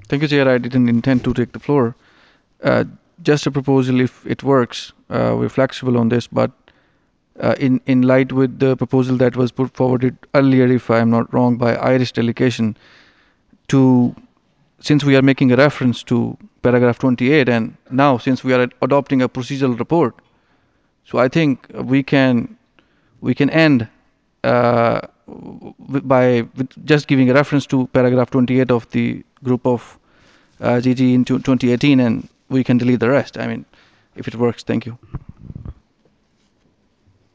Thank you, Chair. I didn't intend to take the floor. Uh, just a proposal, if it works, we're flexible on this, but in light with the proposal that was put forwarded earlier, if I'm not wrong, by Irish delegation, to since we are making a reference to paragraph 28, and now since we are adopting a procedural report, so I think we can end with just giving a reference to paragraph 28 of the group of GG in 2018, and we can delete the rest. I mean, if it works. Thank you.